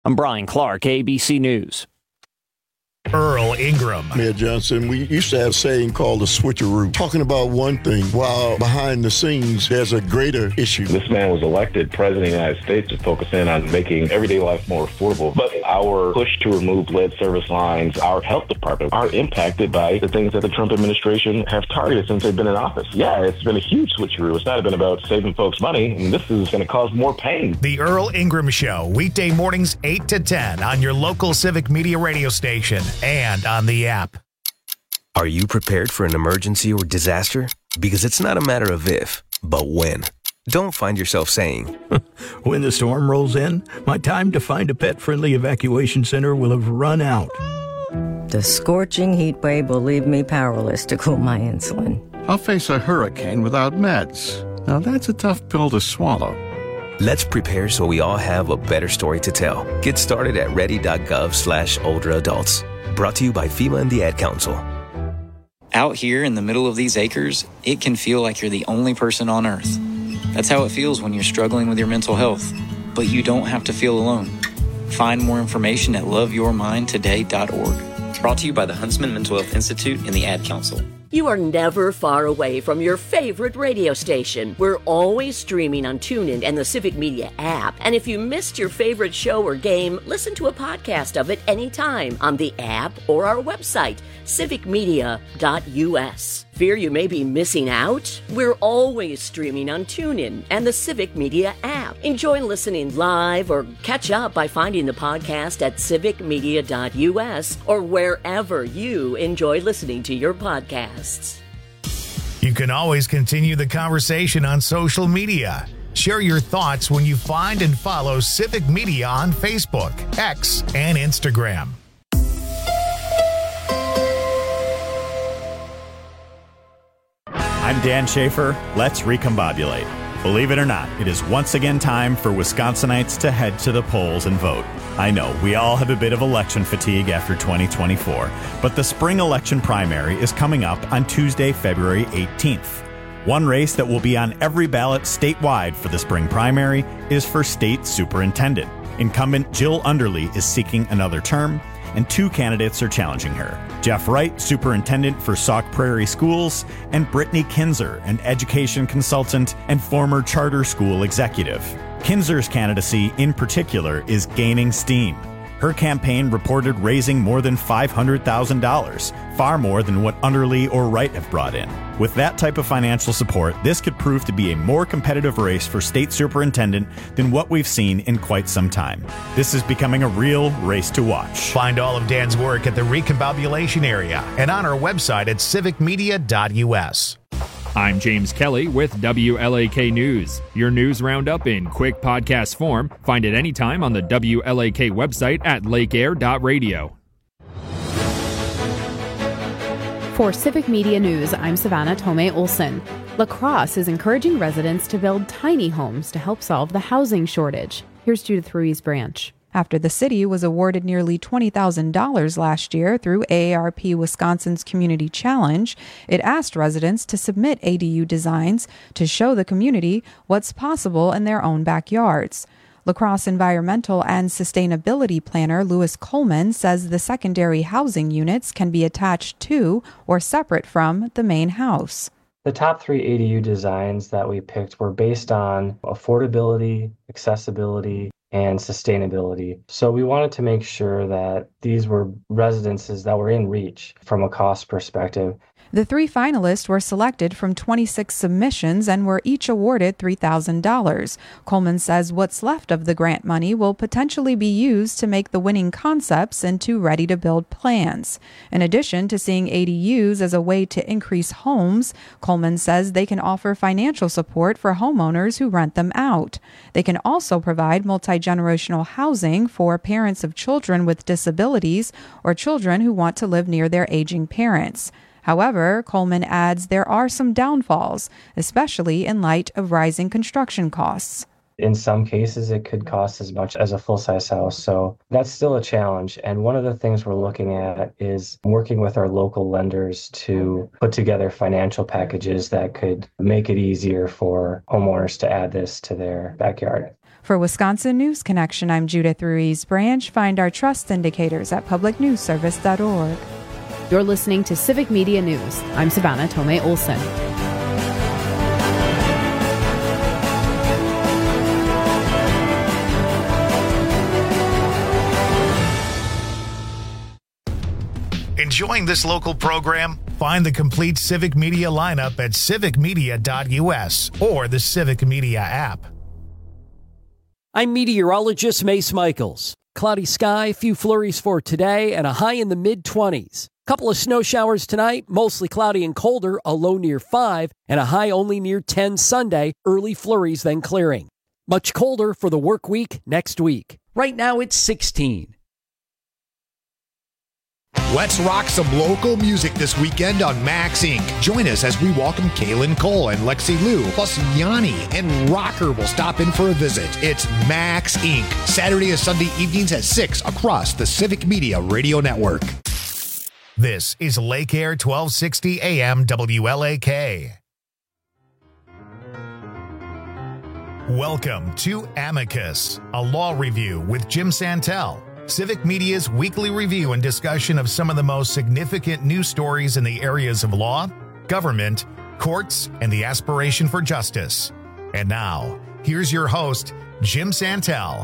I'm Brian Clark, ABC News. Earl Ingram. Mayor Johnson, we used to have a saying called the switcheroo, talking about one thing while behind the scenes there's a greater issue. This man was elected president of the United States to focus in on making everyday life more affordable. But our push to remove lead service lines, our health department, are impacted by the things that the Trump administration have targeted since they've been in office. Yeah, it's been a huge switcheroo. It's not been about saving folks money, and this is going to cause more pain. The Earl Ingram Show, weekday mornings 8 to 10 on your local Civic Media radio station and on the app. Are you prepared for an emergency or disaster? Because it's not a matter of if, but when. Don't find yourself saying, when the storm rolls in, my time to find a pet-friendly evacuation center will have run out. The scorching heat wave will leave me powerless to cool my insulin. I'll face a hurricane without meds. Now that's a tough pill to swallow. Let's prepare so we all have a better story to tell. Get started at ready.gov/older adults. Brought to you by FEMA and the Ad Council. Out here in the middle of these acres, it can feel like you're the only person on Earth. That's how it feels when you're struggling with your mental health. But you don't have to feel alone. Find more information at loveyourmindtoday.org. Brought to you by the Huntsman Mental Health Institute and the Ad Council. You are never far away from your favorite radio station. We're always streaming on TuneIn and the Civic Media app. And if you missed your favorite show or game, listen to a podcast of it anytime on the app or our website, civicmedia.us. Fear you may be missing out? We're always streaming on TuneIn and the Civic Media app. Enjoy listening live or catch up by finding the podcast at civicmedia.us or wherever you enjoy listening to your podcasts. You can always continue the conversation on social media. Share your thoughts when you find and follow Civic Media on Facebook, X, and Instagram. I'm Dan Schaefer. Let's recombobulate. Believe it or not, it is once again time for Wisconsinites to head to the polls and vote. I know, we all have a bit of election fatigue after 2024, but the spring election primary is coming up on Tuesday, February 18th. One race that will be on every ballot statewide for the spring primary is for state superintendent. Incumbent Jill Underly is seeking another term, and two candidates are challenging her. Jeff Wright, superintendent for Sauk Prairie Schools, and Brittany Kinzer, an education consultant and former charter school executive. Kinzer's candidacy, in particular, is gaining steam. Her campaign reported raising more than $500,000, far more than what Underly or Wright have brought in. With that type of financial support, this could prove to be a more competitive race for state superintendent than what we've seen in quite some time. This is becoming a real race to watch. Find all of Dan's work at the Recombobulation area and on our website at civicmedia.us. I'm James Kelly with WLAK News. Your news roundup in quick podcast form. Find it anytime on the WLAK website at lakeair.radio. For Civic Media News, I'm Savannah Tomei Olson. La Crosse is encouraging residents to build tiny homes to help solve the housing shortage. Here's Judith Ruiz Branch. After the city was awarded nearly $20,000 last year through AARP Wisconsin's Community Challenge, it asked residents to submit ADU designs to show the community what's possible in their own backyards. La Crosse environmental and sustainability planner Louis Coleman says the secondary housing units can be attached to or separate from the main house. The top 3 ADU designs that we picked were based on affordability, accessibility, and sustainability. So we wanted to make sure that these were residences that were in reach from a cost perspective. The 3 finalists were selected from 26 submissions and were each awarded $3,000. Coleman says what's left of the grant money will potentially be used to make the winning concepts into ready-to-build plans. In addition to seeing ADUs as a way to increase homes, Coleman says they can offer financial support for homeowners who rent them out. They can also provide multi-generational housing for parents of children with disabilities or children who want to live near their aging parents. However, Coleman adds there are some downfalls, especially in light of rising construction costs. In some cases, it could cost as much as a full-size house, so that's still a challenge. And one of the things we're looking at is working with our local lenders to put together financial packages that could make it easier for homeowners to add this to their backyard. For Wisconsin News Connection, I'm Judith Ruiz Branch. Find our trust indicators at publicnewsservice.org. You're listening to Civic Media News. I'm Savannah Tomei Olson. Enjoying this local program? Find the complete Civic Media lineup at civicmedia.us or the Civic Media app. I'm meteorologist Mace Michaels. Cloudy sky, few flurries for today, and a high in the mid-20s. Couple of snow showers tonight, mostly cloudy and colder, a low near 5, and a high only near 10 Sunday, early flurries then clearing. Much colder for the work week next week. Right now it's 16. Let's rock some local music this weekend on Max Inc. Join us as we welcome Kaylin Cole and Lexi Liu, plus Yanni and Rocker will stop in for a visit. It's Max Inc. Saturday and Sunday evenings at 6 across the Civic Media Radio Network. This is Lake Air 1260 AM WLAK. Welcome to Amicus, a law review with Jim Santel. Civic Media's weekly review and discussion of some of the most significant news stories in the areas of law, government, courts, and the aspiration for justice. And now, here's your host, Jim Santel.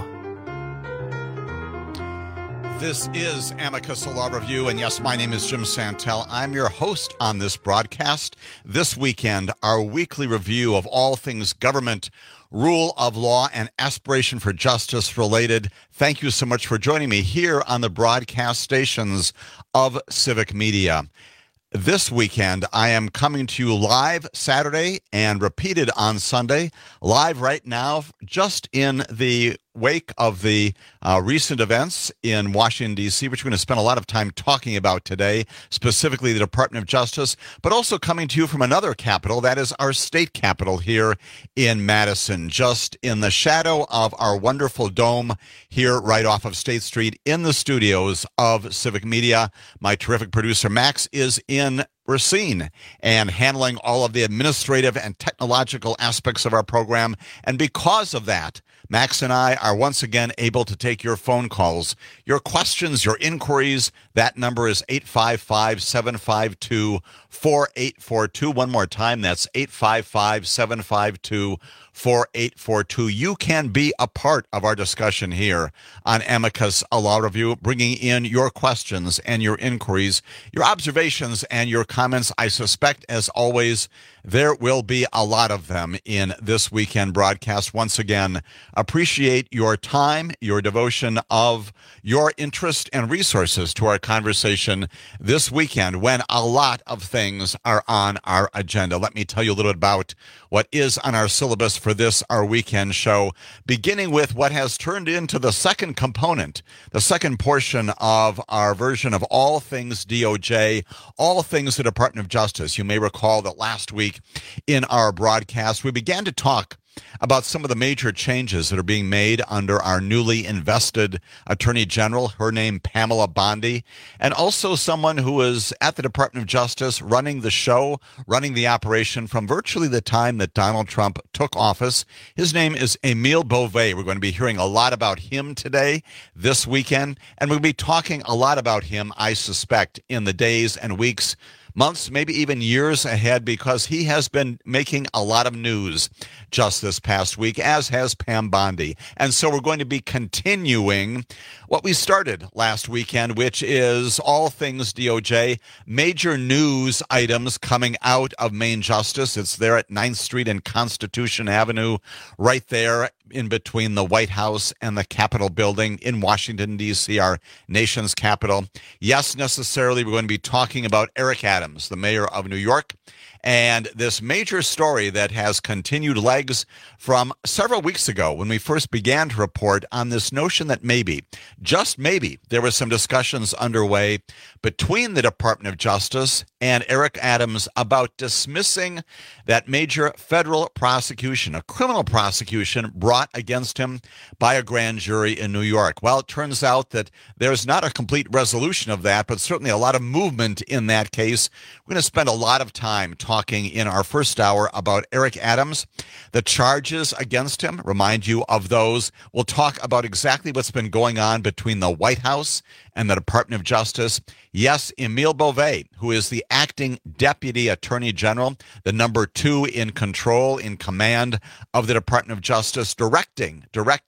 This is Amicus, a law review, and yes, my name is Jim Santel. I'm your host on this broadcast. This weekend, our weekly review of all things government, rule of law, and aspiration for justice related. Thank you so much for joining me here on the broadcast stations of Civic Media. This weekend, I am coming to you live Saturday and repeated on Sunday. Live right now, just in the wake of the recent events in Washington, D.C., which we're going to spend a lot of time talking about today, specifically the Department of Justice, but also coming to you from another capital, that is our state capital here in Madison, just in the shadow of our wonderful dome here right off of State Street in the studios of Civic Media. My terrific producer, Max, is in Racine and handling all of the administrative and technological aspects of our program. And because of that, Max and I are once again able to take your phone calls, your questions, your inquiries. That number is 855-752-4842. One more time, that's 855-752-4842. You can be a part of our discussion here on Amicus, a law review, bringing in your questions and your inquiries, your observations and your comments. I suspect, as always, there will be a lot of them in this weekend broadcast. Once again, appreciate your time, your devotion of your interest and resources to our conversation this weekend when a lot of things are on our agenda. Let me tell you a little bit about what is on our syllabus for this, our weekend show, beginning with what has turned into the second component, the second portion of our version of all things DOJ, all things the Department of Justice. You may recall that last week in our broadcast, we began to talk about some of the major changes that are being made under our newly invested Attorney General, her name Pamela Bondi, and also someone who is at the Department of Justice running the show, running the operation from virtually the time that Donald Trump took office. His name is Emile Beauvais. We're going to be hearing a lot about him today, this weekend, and we'll be talking a lot about him, I suspect, in the days and weeks, months, maybe even years ahead, because he has been making a lot of news just this past week, as has Pam Bondi. And so we're going to be continuing what we started last weekend, which is all things DOJ, major news items coming out of Main Justice. It's there at 9th Street and Constitution Avenue, right there in between the White House and the Capitol building in Washington, D.C., our nation's capital. Yes, necessarily, we're going to be talking about Eric Adams, the mayor of New York, and this major story that has continued legs from several weeks ago when we first began to report on this notion that maybe, just maybe, there were some discussions underway between the Department of Justice and Eric Adams about dismissing that major federal prosecution, a criminal prosecution brought against him by a grand jury in New York. Well, it turns out that there's not a complete resolution of that, but certainly a lot of movement in that case. We're going to spend a lot of time talking in our first hour about Eric Adams, the charges against him. Remind you of those. We'll talk about exactly what's been going on between the White House and the Department of Justice. Yes, Emile Beauvais, who is the acting Deputy Attorney General, the number 2 in control, in command of the Department of Justice, directing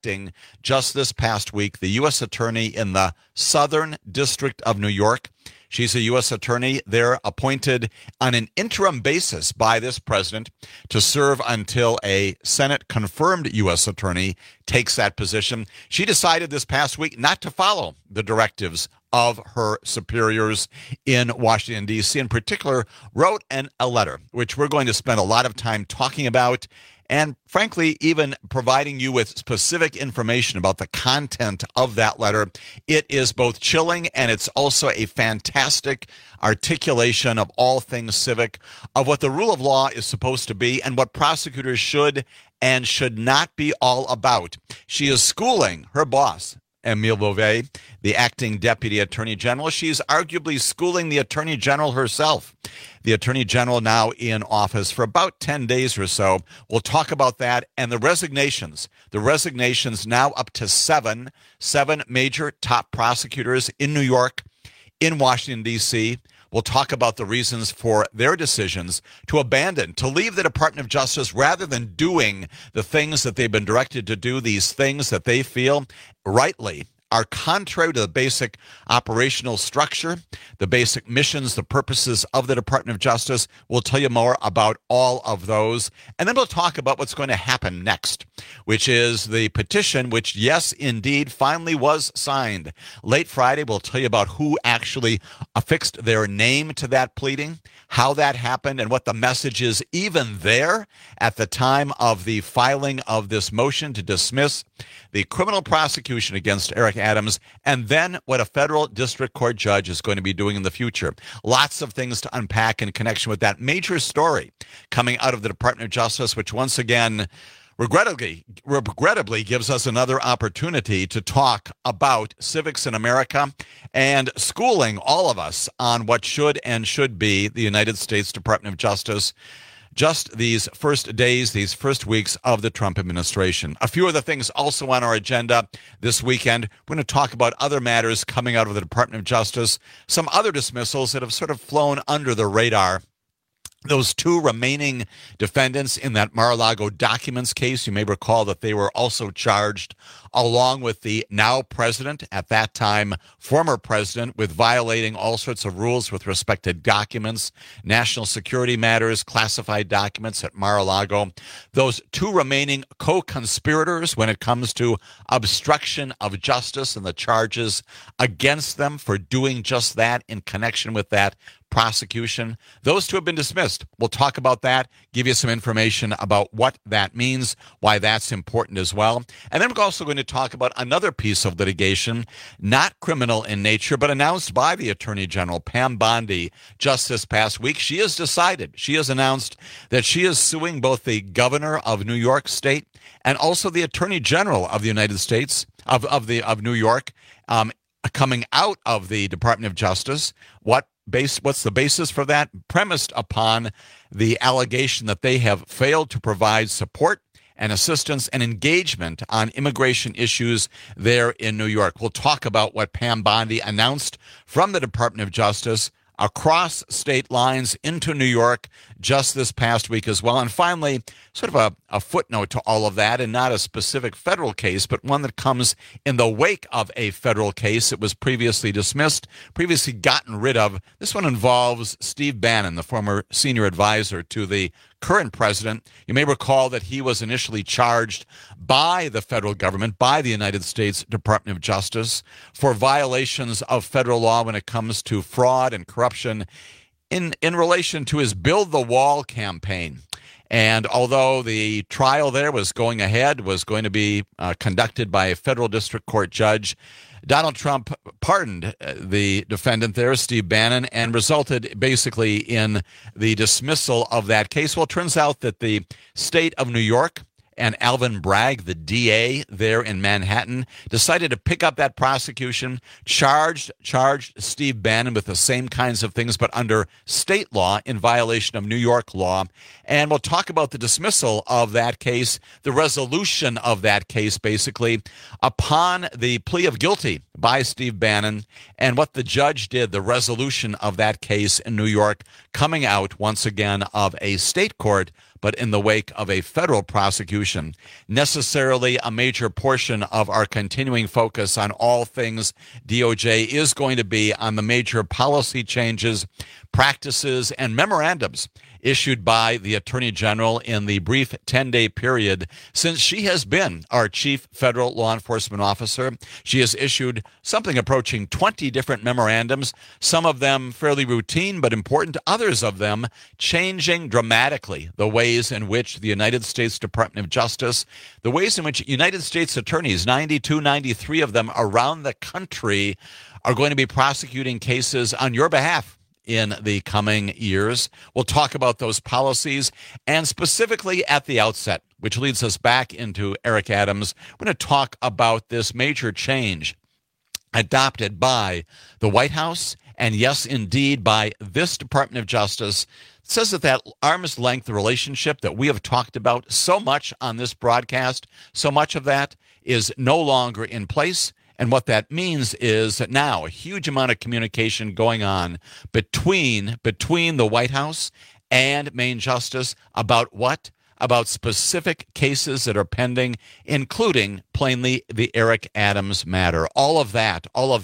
just this past week the U.S. Attorney in the Southern District of New York. She's a U.S. attorney there, appointed on an interim basis by this president to serve until a Senate-confirmed U.S. attorney takes that position. She decided this past week not to follow the directives of her superiors in Washington, D.C. In particular, wrote a letter, which we're going to spend a lot of time talking about, and frankly, even providing you with specific information about the content of that letter. It is both chilling and it's also a fantastic articulation of all things civic, of what the rule of law is supposed to be and what prosecutors should and should not be all about. She is schooling her boss, Emile Beauvais, the acting Deputy Attorney General. She's arguably schooling the Attorney General herself. The Attorney General now in office for about 10 days or so. We'll talk about that and the resignations. The resignations now up to seven major top prosecutors in New York, in Washington, D.C. We'll talk about the reasons for their decisions to leave the Department of Justice rather than doing the things that they've been directed to do, these things that they feel rightly are contrary to the basic operational structure, the basic missions, the purposes of the Department of Justice. We'll tell you more about all of those. And then we'll talk about what's going to happen next, which is the petition, which, yes, indeed, finally was signed. Late Friday, we'll tell you about who actually affixed their name to that pleading, how that happened, and what the message is even there at the time of the filing of this motion to dismiss the criminal prosecution against Eric Adams, and then what a federal district court judge is going to be doing in the future. Lots of things to unpack in connection with that major story coming out of the Department of Justice, which once again regrettably gives us another opportunity to talk about civics in America and schooling all of us on what should and should be the United States Department of Justice just these first days, these first weeks of the Trump administration. A few of the things also on our agenda this weekend. We're going to talk about other matters coming out of the Department of Justice, some other dismissals that have sort of flown under the radar. Those 2 remaining defendants in that Mar-a-Lago documents case, you may recall that they were also charged along with the now president, at that time former president, with violating all sorts of rules with respect to documents, national security matters, classified documents at Mar-a-Lago. Those 2 remaining co-conspirators when it comes to obstruction of justice and the charges against them for doing just that in connection with that prosecution. Those 2 have been dismissed. We'll talk about that, give you some information about what that means, why that's important as well. And then we're also going to talk about another piece of litigation, not criminal in nature, but announced by the Attorney General, Pam Bondi, just this past week. She has announced that she is suing both the governor of New York State and also the Attorney General of the United States, of New York, coming out of the Department of Justice. What's the basis for that? Premised upon the allegation that they have failed to provide support and assistance and engagement on immigration issues there in New York. We'll talk about what Pam Bondi announced from the Department of Justice across state lines into New York just this past week as well. And finally, sort of a footnote to all of that, and not a specific federal case, but one that comes in the wake of a federal case. It was previously dismissed, previously gotten rid of. This one involves Steve Bannon, the former senior advisor to the current president. You may recall that he was initially charged by the federal government, by the United States Department of Justice, for violations of federal law when it comes to fraud and corruption in relation to his Build the Wall campaign. And although the trial there was going to be conducted by a federal district court judge, Donald Trump pardoned the defendant there, Steve Bannon, and resulted basically in the dismissal of that case. Well, it turns out that the state of New York and Alvin Bragg, the DA there in Manhattan, decided to pick up that prosecution, charged Steve Bannon with the same kinds of things, but under state law in violation of New York law. And we'll talk about the dismissal of that case, the resolution of that case, basically, upon the plea of guilty by Steve Bannon, and what the judge did, the resolution of that case in New York, coming out once again of a state court, but in the wake of a federal prosecution. Necessarily a major portion of our continuing focus on all things DOJ is going to be on the major policy changes, practices, and memorandums issued by the Attorney General in the brief 10-day period since she has been our chief federal law enforcement officer. She has issued something approaching 20 different memorandums, some of them fairly routine but important, others of them changing dramatically the ways in which the United States Department of Justice, the ways in which United States attorneys, 92, 93 of them around the country, are going to be prosecuting cases on your behalf in the coming years. We'll talk about those policies, and specifically at the outset, which leads us back into Eric Adams, we're going to talk about this major change adopted by the White House, and yes, indeed, by this Department of Justice. It says that arm's length relationship that we have talked about so much on this broadcast, so much of that is no longer in place. And what that means is that now a huge amount of communication going on between the White House and Main Justice about what? About specific cases that are pending, including, plainly, the Eric Adams matter. All of that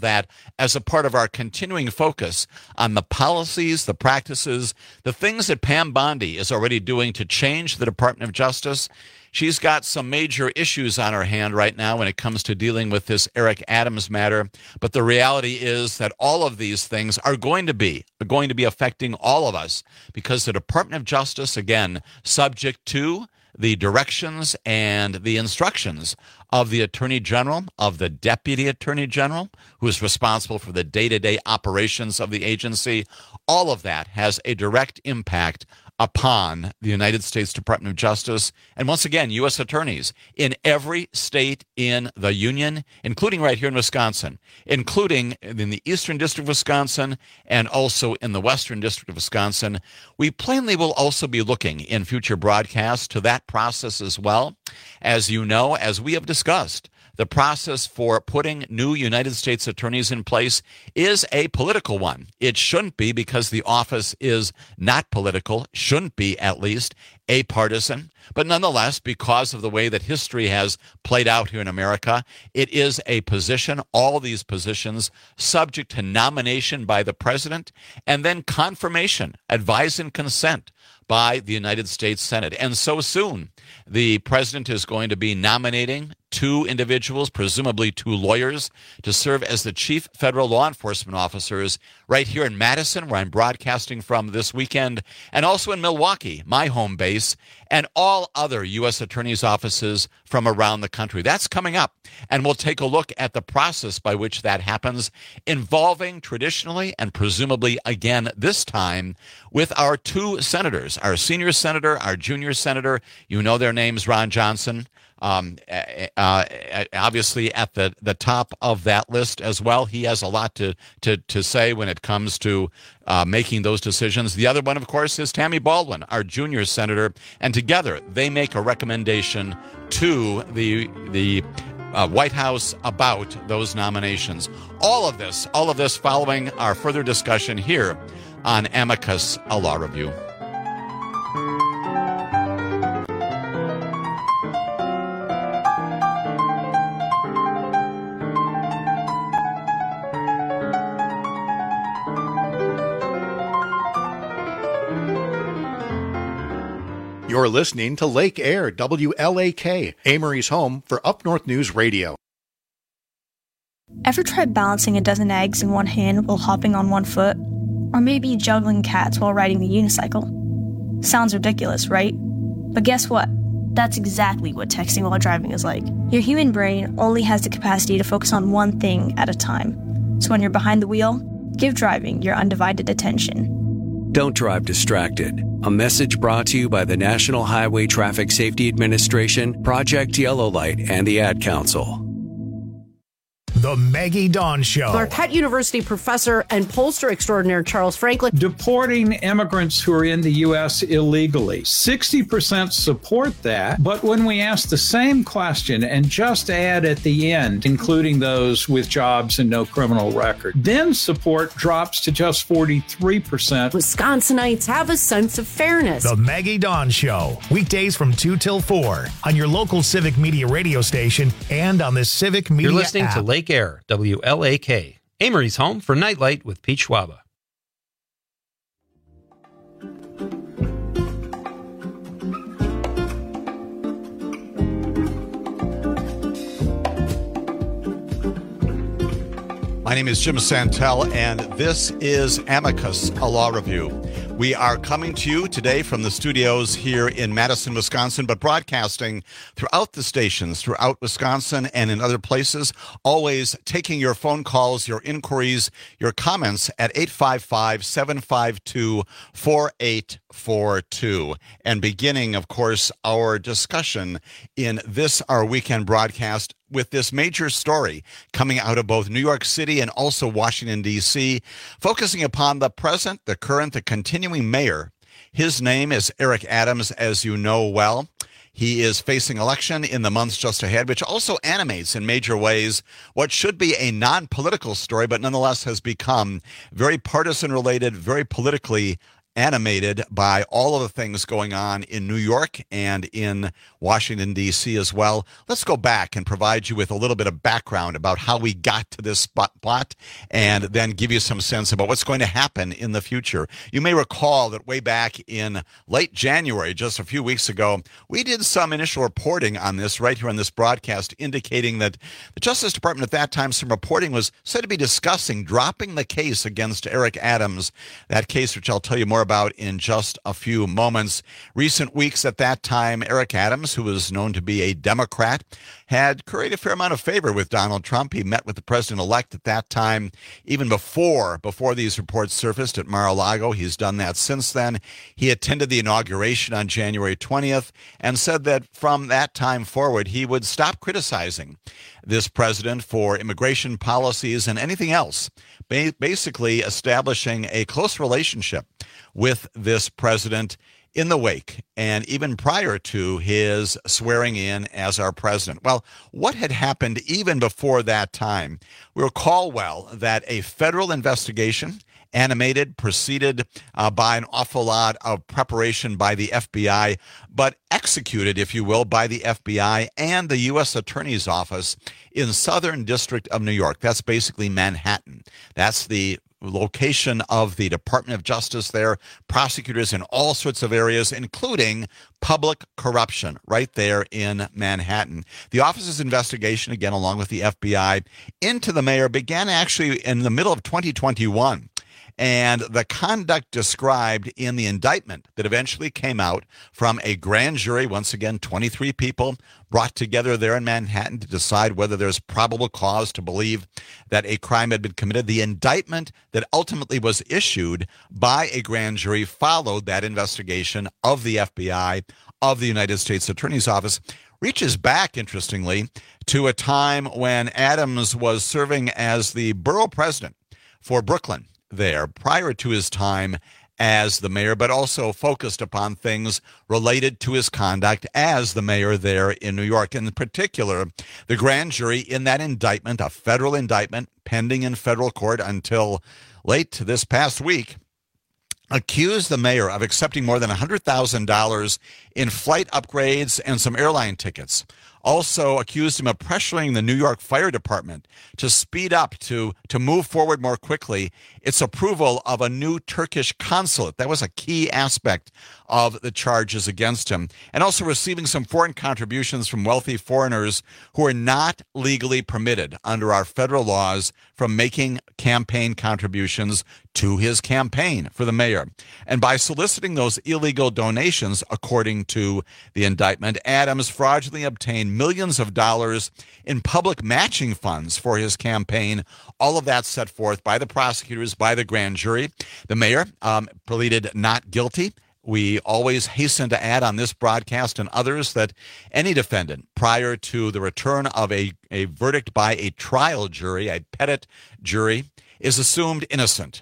as a part of our continuing focus on the policies, the practices, the things that Pam Bondi is already doing to change the Department of Justice. She's got some major issues on her hand right now when it comes to dealing with this Eric Adams matter. But the reality is that all of these things are going to be affecting all of us, because the Department of Justice, again, subject to the directions and the instructions of the Attorney General, of the Deputy Attorney General, who is responsible for the day-to-day operations of the agency. All of that has a direct impact upon the United States Department of Justice, and once again, U.S. attorneys in every state in the Union, including right here in Wisconsin, including in the Eastern District of Wisconsin and also in the Western District of Wisconsin. We plainly will also be looking in future broadcasts to that process as well. As you know, as we have discussed, the process for putting new United States attorneys in place is a political one. It shouldn't be, because the office is not political, shouldn't be at least apartisan. But nonetheless, because of the way that history has played out here in America, it is a position, all these positions, subject to nomination by the president and then confirmation, advice and consent by the United States Senate. And so soon, the president is going to be nominating 2 individuals, presumably 2 lawyers, to serve as the chief federal law enforcement officers right here in Madison, where I'm broadcasting from this weekend, and also in Milwaukee, my home base, and all other U.S. attorneys' offices from around the country. That's coming up, and we'll take a look at the process by which that happens, involving traditionally and presumably again this time with our 2 senators, our senior senator, our junior senator. You know their names, Ron Johnson, obviously at the top of that list as well. He has a lot to say when it comes to making those decisions. The other one, of course, is Tammy Baldwin, our junior senator, and together they make a recommendation to the White House about those nominations. All of this following our further discussion here on Amicus, a Law Review. You're listening to Lake Air, WLAK, Amory's home for Up North News Radio. Ever tried balancing a dozen eggs in one hand while hopping on one foot? Or maybe juggling cats while riding the unicycle? Sounds ridiculous, right? But guess what? That's exactly what texting while driving is like. Your human brain only has the capacity to focus on one thing at a time. So when you're behind the wheel, give driving your undivided attention. Don't drive distracted. A message brought to you by the National Highway Traffic Safety Administration, Project Yellow Light, and the Ad Council. The Maggie Dawn Show. Marquette University professor and pollster extraordinaire Charles Franklin. Deporting immigrants who are in the U.S. illegally. 60% support that, but when we ask the same question and just add at the end, including those with jobs and no criminal record, then support drops to just 43%. Wisconsinites have a sense of fairness. The Maggie Dawn Show. Weekdays from 2 till 4 on your local Civic Media radio station and on the Civic Media You're listening app. to Lake Air, WLAK, Amory's home for Nightlight with Pete Schwaba. My name is Jim Santel, and this is Amicus, a law review. We are coming to you today from the studios here in Madison, Wisconsin, but broadcasting throughout the stations, throughout Wisconsin and in other places, always taking your phone calls, your inquiries, your comments at 855-752-4842. And beginning, of course, our discussion in this, our weekend broadcast, with this major story coming out of both New York City and also Washington, D.C., focusing upon the present, the current, the continuing mayor. His name is Eric Adams, as you know well. He is facing election in the months just ahead, which also animates in major ways what should be a non-political story, but nonetheless has become very partisan-related, very politically animated by all of the things going on in New York and in Washington, D.C. as well. Let's go back and provide you with a little bit of background about how we got to this spot and then give you some sense about what's going to happen in the future. You may recall that way back in late January, just a few weeks ago, we did some initial reporting on this right here on this broadcast, indicating that the Justice Department at that time, some reporting was said to be discussing dropping the case against Eric Adams, that case which I'll tell you more about in just a few moments. Recent weeks at that time, Eric Adams, who was known to be a Democrat, had created a fair amount of favor with Donald Trump. He met with the president-elect at that time, even before these reports surfaced at Mar-a-Lago. He's done that since then. He attended the inauguration on January 20th and said that from that time forward, he would stop criticizing this president for immigration policies and anything else, basically establishing a close relationship with this president in the wake and even prior to his swearing in as our president. Well, what had happened even before that time? We recall well that a federal investigation animated, preceded by an awful lot of preparation by the FBI, but executed, if you will, by the FBI and the U.S. Attorney's Office in Southern District of New York. That's basically Manhattan. That's the location of the Department of Justice there, prosecutors in all sorts of areas, including public corruption right there in Manhattan. The office's investigation, again, along with the FBI, into the mayor began actually in the middle of 2021. And the conduct described in the indictment that eventually came out from a grand jury, once again, 23 people brought together there in Manhattan to decide whether there's probable cause to believe that a crime had been committed. The indictment that ultimately was issued by a grand jury followed that investigation of the FBI, of the United States Attorney's Office, reaches back, interestingly, to a time when Adams was serving as the borough president for Brooklyn there prior to his time as the mayor, but also focused upon things related to his conduct as the mayor there in New York. In particular, the grand jury in that indictment, a federal indictment pending in federal court until late this past week, accused the mayor of accepting more than $100,000 in flight upgrades and some airline tickets. Also accused him of pressuring the New York Fire Department to speed up, to move forward more quickly, its approval of a new Turkish consulate. That was a key aspect of the charges against him. And also receiving some foreign contributions from wealthy foreigners who are not legally permitted under our federal laws from making campaign contributions to his campaign for the mayor. And by soliciting those illegal donations, according to the indictment, Adams fraudulently obtained millions of dollars in public matching funds for his campaign. All of that set forth by the prosecutors, by the grand jury. The mayor pleaded not guilty. We always hasten to add on this broadcast and others that any defendant, prior to the return of a verdict by a trial jury, a petit jury, is assumed innocent.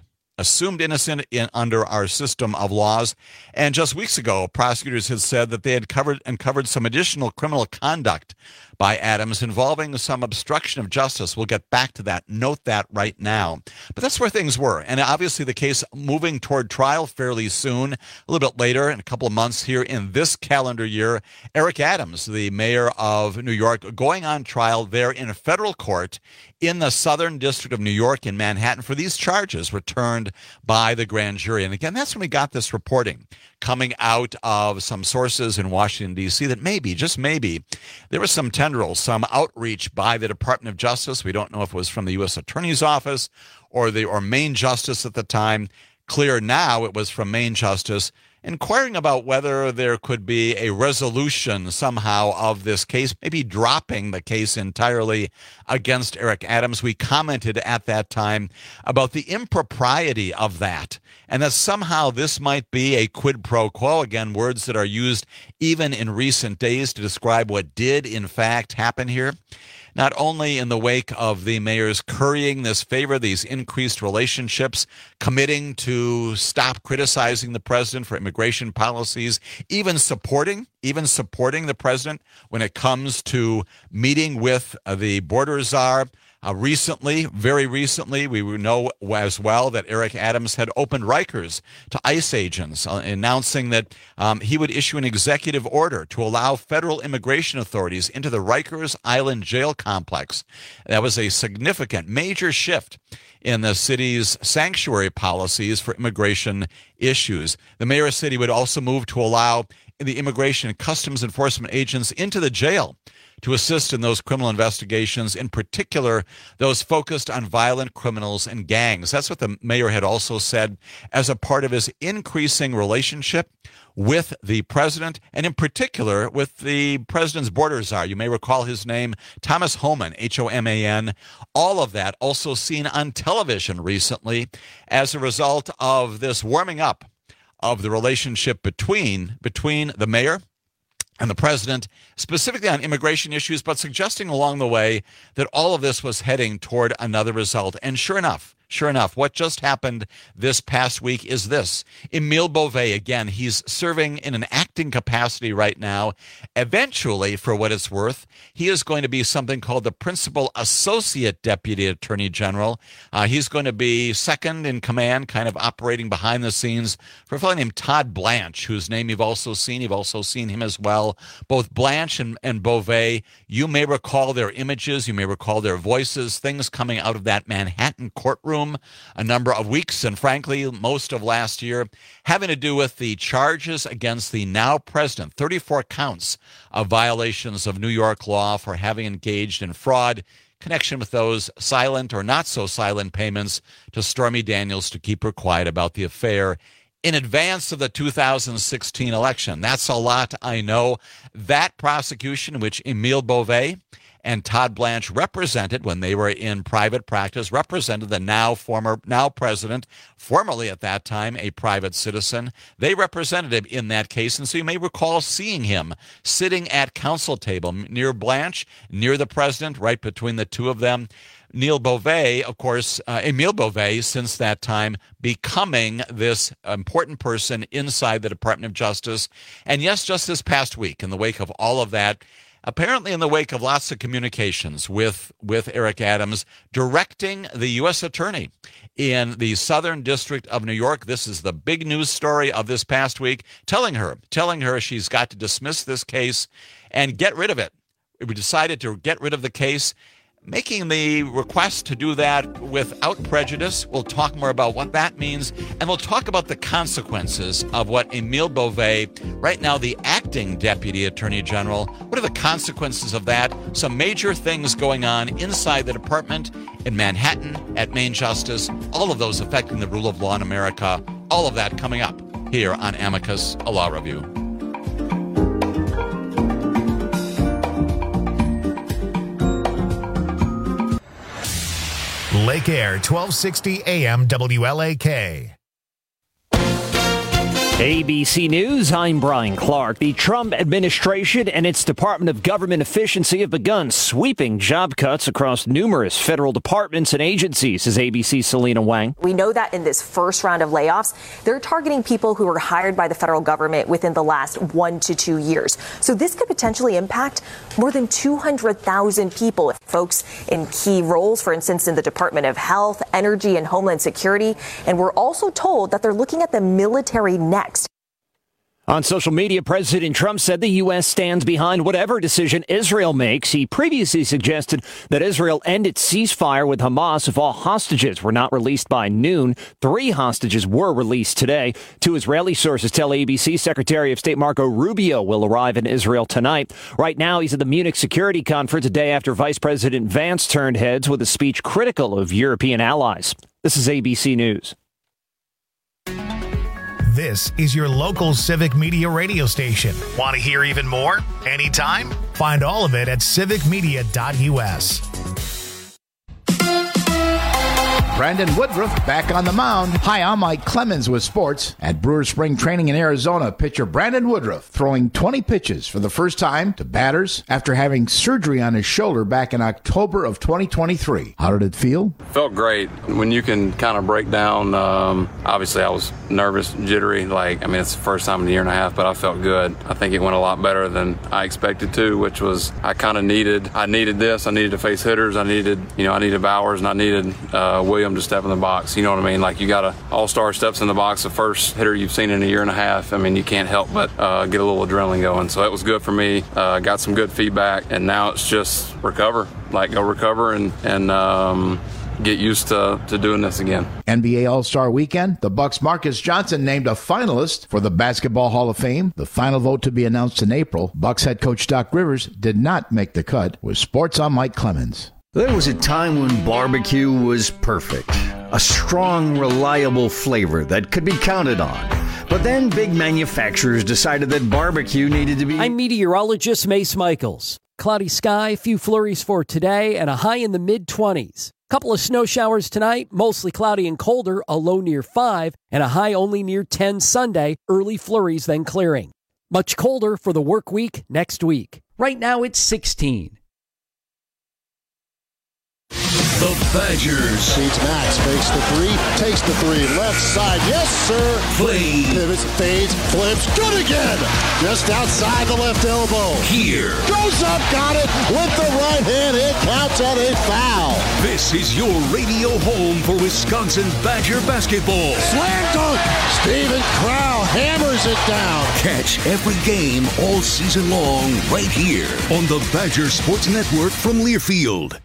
Under our system of laws. And just weeks ago, prosecutors had said that they had uncovered some additional criminal conduct by Adams involving some obstruction of justice. We'll get back to that. Note that right now. But that's where things were. And obviously the case moving toward trial fairly soon, a little bit later, in a couple of months here in this calendar year. Eric Adams, the mayor of New York, going on trial there in a federal court in the Southern District of New York in Manhattan for these charges returned by the grand jury. And again, that's when we got this reporting coming out of some sources in Washington, D.C., that maybe, just maybe, there was some tendrils, some outreach by the Department of Justice. We don't know if it was from the U.S. Attorney's Office or Maine Justice at the time. Clear now it was from Maine Justice, inquiring about whether there could be a resolution somehow of this case, maybe dropping the case entirely against Eric Adams. We commented at that time about the impropriety of that, and that somehow this might be a quid pro quo, again, words that are used even in recent days to describe what did in fact happen here. Not only in the wake of the mayor's currying this favor, these increased relationships, committing to stop criticizing the president for immigration policies, even supporting the president when it comes to meeting with the border czar. Very recently, we know as well that Eric Adams had opened Rikers to ICE agents, announcing that he would issue an executive order to allow federal immigration authorities into the Rikers Island jail complex. That was a significant, major shift in the city's sanctuary policies for immigration issues. The mayor said he would also move to allow the Immigration and Customs Enforcement agents into the jail to assist in those criminal investigations, in particular those focused on violent criminals and gangs. That's what the mayor had also said as a part of his increasing relationship with the president, and in particular with the president's border czar. You may recall his name, Thomas Homan, Homan. All of that also seen on television recently as a result of this warming up of the relationship between the mayor and the president, specifically on immigration issues, but suggesting along the way that all of this was heading toward another result. And sure enough, what just happened this past week is this. Emile Beauvais, again, he's serving in an acting capacity right now. Eventually, for what it's worth, he is going to be something called the Principal Associate Deputy Attorney General. He's going to be second in command, kind of operating behind the scenes for a fellow named Todd Blanche, whose name you've also seen. You've also seen him as well. Both Blanche and Beauvais, you may recall their images, you may recall their voices, things coming out of that Manhattan courtroom a number of weeks, and frankly, most of last year, having to do with the charges against the now president, 34 counts of violations of New York law for having engaged in fraud, connection with those silent or not so silent payments to Stormy Daniels to keep her quiet about the affair in advance of the 2016 election. That's a lot, I know. That prosecution, which Emile Beauvais and Todd Blanche represented when they were in private practice, represented the now president, formerly at that time a private citizen. They represented him in that case, and so you may recall seeing him sitting at counsel table near Blanche, near the president, right between the two of them. Emile Beauvais, since that time, becoming this important person inside the Department of Justice. And yes, just this past week, in the wake of all of that, apparently in the wake of lots of communications with Eric Adams, directing the U.S. Attorney in the Southern District of New York. This is the big news story of this past week, telling her she's got to dismiss this case and get rid of it. We decided to get rid of the case, making the request to do that without prejudice. We'll talk more about what that means, and we'll talk about the consequences of what Emile Beauvais, right now the acting Deputy Attorney General, what are the consequences of that? Some major things going on inside the department, in Manhattan, at Maine Justice, all of those affecting the rule of law in America, all of that coming up here on Amicus, a Law Review. Lake Air, 1260 AM WLAK. ABC News, I'm Brian Clark. The Trump administration and its Department of Government Efficiency have begun sweeping job cuts across numerous federal departments and agencies, says ABC's Selena Wang. We know that in this first round of layoffs, they're targeting people who were hired by the federal government within the last 1 to 2 years. So this could potentially impact more than 200,000 people. Folks in key roles, for instance, in the Department of Health, Energy, and Homeland Security. And we're also told that they're looking at the military next. On social media, President Trump said the U.S. stands behind whatever decision Israel makes. He previously suggested that Israel end its ceasefire with Hamas if all hostages were not released by noon. 3 hostages were released today. 2 Israeli sources tell ABC Secretary of State Marco Rubio will arrive in Israel tonight. Right now, he's at the Munich Security Conference a day after Vice President Vance turned heads with a speech critical of European allies. This is ABC News. This is your local Civic Media radio station. Want to hear even more? Anytime? Find all of it at civicmedia.us. Brandon Woodruff back on the mound. Hi, I'm Mike Clemens with sports. At Brewers Spring Training in Arizona, pitcher Brandon Woodruff throwing 20 pitches for the first time to batters after having surgery on his shoulder back in October of 2023. How did it feel? Felt great. When you can kind of break down, obviously I was nervous, jittery. It's the first time in a year and a half, but I felt good. I think it went a lot better than I expected to, which was I needed this. I needed to face hitters. I needed Bowers, and I needed Williams to step in the box. You know what I mean? Like, you got a all-star steps in the box, the first hitter you've seen in a year and a half. You can't help but get a little adrenaline going. So it was good for me. Got some good feedback, and now it's just recover. Go recover and get used to doing this again. NBA All-Star Weekend, the Bucks' Marcus Johnson named a finalist for the Basketball Hall of Fame. The final vote to be announced in April. Bucks head coach Doc Rivers did not make the cut. With sports, I'm Mike Clemens. There was a time when barbecue was perfect. A strong, reliable flavor that could be counted on. But then big manufacturers decided that barbecue needed to be... I'm meteorologist Mace Michaels. Cloudy sky, a few flurries for today, and a high in the mid-20s. Couple of snow showers tonight, mostly cloudy and colder, a low near 5, and a high only near 10 Sunday, early flurries then clearing. Much colder for the work week next week. Right now it's 16. The Badgers. Feeds Max, fakes the 3, takes the 3, left side, yes sir. Play. Pivots, fades, flips, good again. Just outside the left elbow. Here. Goes up, got it with the right hand. It counts on a foul. This is your radio home for Wisconsin Badger basketball. Slam dunk. Steven Crowl hammers it down. Catch every game all season long right here on the Badger Sports Network from Learfield.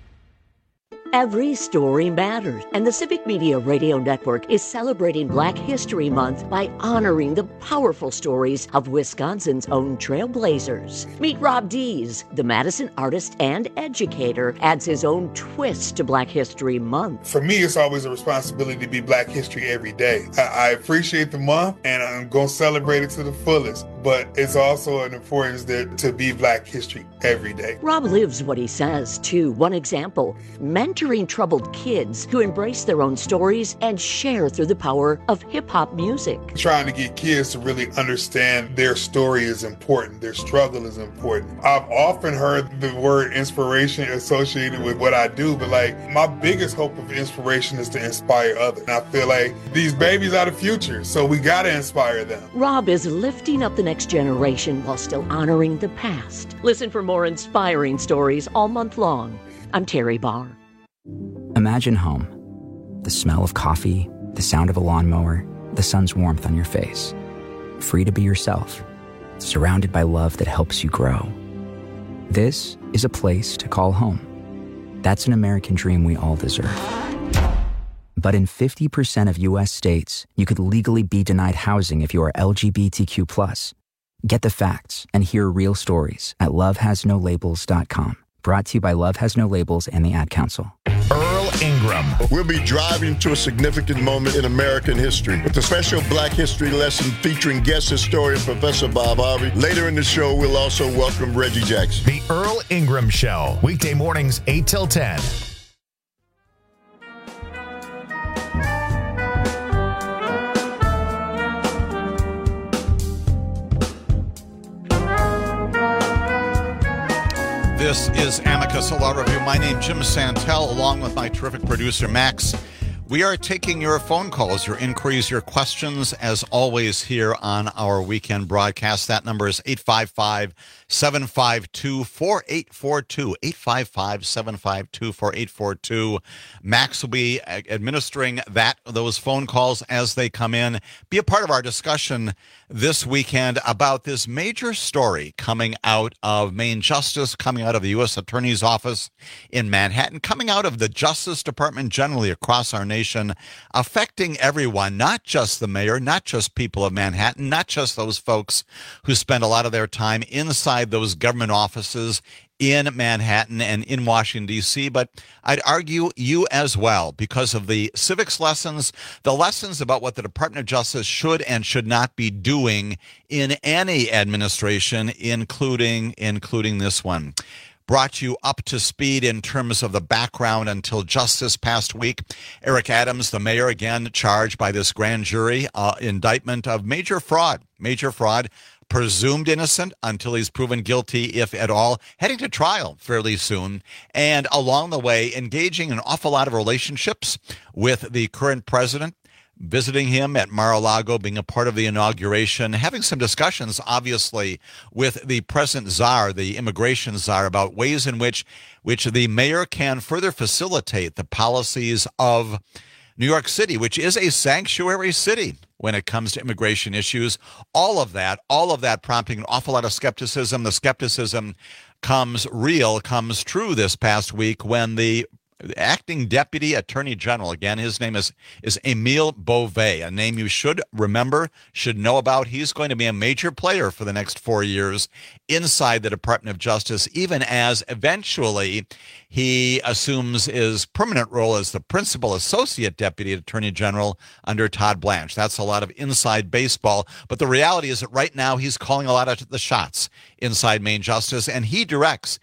Every story matters, and the Civic Media Radio Network is celebrating Black History Month by honoring the powerful stories of Wisconsin's own trailblazers. Meet Rob Dees, the Madison artist and educator, adds his own twist to Black History Month. For me, it's always a responsibility to be Black History every day. I appreciate the month, and I'm going to celebrate it to the fullest, but it's also an importance to be Black History every day. Rob lives what he says, too. One example, mentoring troubled kids who embrace their own stories and share through the power of hip-hop music. Trying to get kids to really understand their story is important, their struggle is important. I've often heard the word inspiration associated with what I do, but my biggest hope of inspiration is to inspire others. And I feel like these babies are the future, so we gotta inspire them. Rob is lifting up the next generation while still honoring the past. Listen for more inspiring stories all month long. I'm Terry Barr. Imagine home. The smell of coffee, the sound of a lawnmower, the sun's warmth on your face. Free to be yourself, surrounded by love that helps you grow. This is a place to call home. That's an American dream we all deserve. But in 50% of U.S. states, you could legally be denied housing if you are LGBTQ+. Get the facts and hear real stories at lovehasnolabels.com. Brought to you by Love Has No Labels and the Ad Council. Earl Ingram. We'll be driving to a significant moment in American history with a special Black History lesson featuring guest historian Professor Bob Harvey. Later in the show, we'll also welcome Reggie Jackson. The Earl Ingram Show, weekday mornings 8 till 10. This is Amicus, a law review. My name is Jim Santel, along with my terrific producer, Max. We are taking your phone calls, your inquiries, your questions, as always, here on our weekend broadcast. That number is 855-752-4842, 855-752-4842. Max will be administering those phone calls as they come in. Be a part of our discussion this weekend about this major story coming out of Main Justice, coming out of the U.S. Attorney's Office in Manhattan, coming out of the Justice Department generally across our nation, affecting everyone, not just the mayor, not just people of Manhattan, not just those folks who spend a lot of their time inside those government offices in Manhattan and in Washington, D.C., but I'd argue you as well because of the civics lessons, the lessons about what the Department of Justice should and should not be doing in any administration, including this one. Brought you up to speed in terms of the background until just this past week. Eric Adams, the mayor, again charged by this grand jury indictment of major fraud, presumed innocent until he's proven guilty, if at all, heading to trial fairly soon, and along the way engaging in an awful lot of relationships with the current president, visiting him at Mar-a-Lago, being a part of the inauguration, having some discussions, obviously, with the present czar, the immigration czar, about ways in which the mayor can further facilitate the policies of New York City, which is a sanctuary city when it comes to immigration issues. All of that prompting an awful lot of skepticism. The skepticism comes true this past week when the acting deputy attorney general, again, his name is Emile Beauvais, a name you should remember, should know about. He's going to be a major player for the next 4 years inside the Department of Justice, even as eventually he assumes his permanent role as the principal associate deputy attorney general under Todd Blanche. That's a lot of inside baseball, but the reality is that right now he's calling a lot of the shots inside Main Justice, and he directs